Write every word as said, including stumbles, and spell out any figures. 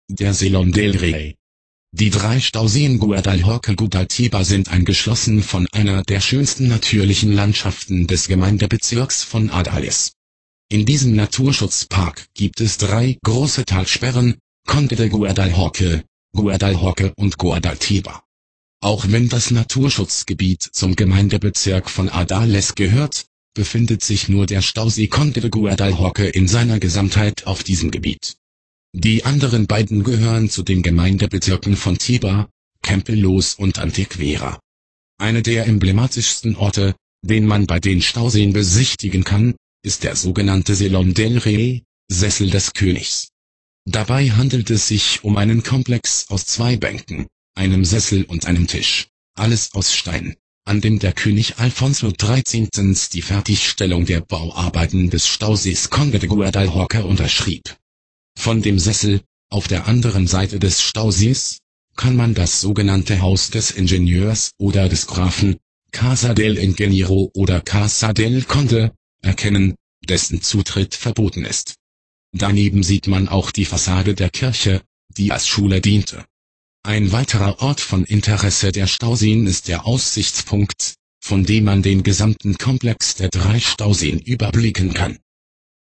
Der Salón del Rey. Die drei Stauseen Guadalhorce Guadaltiba sind eingeschlossen von einer der schönsten natürlichen Landschaften des Gemeindebezirks von Adales. In diesem Naturschutzpark gibt es drei große Talsperren, Conde de Guadalhorce, Guadalhorce und Guadaltiba. Auch wenn das Naturschutzgebiet zum Gemeindebezirk von Adales gehört, befindet sich nur der Stausee Conde de Guadalhorce in seiner Gesamtheit auf diesem Gebiet. Die anderen beiden gehören zu den Gemeindebezirken von Tiba, Campellos und Antequera. Eine der emblematischsten Orte, den man bei den Stauseen besichtigen kann, ist der sogenannte Salón del Rey, Sessel des Königs. Dabei handelt es sich um einen Komplex aus zwei Bänken, einem Sessel und einem Tisch, alles aus Stein, an dem der König Alfonso der dreizehnte. Die Fertigstellung der Bauarbeiten des Stausees Conde de Guadalhorce unterschrieb. Von dem Sessel, auf der anderen Seite des Stausees, kann man das sogenannte Haus des Ingenieurs oder des Grafen, Casa del Ingeniero oder Casa del Conde, erkennen, dessen Zutritt verboten ist. Daneben sieht man auch die Fassade der Kirche, die als Schule diente. Ein weiterer Ort von Interesse der Stauseen ist der Aussichtspunkt, von dem man den gesamten Komplex der drei Stauseen überblicken kann.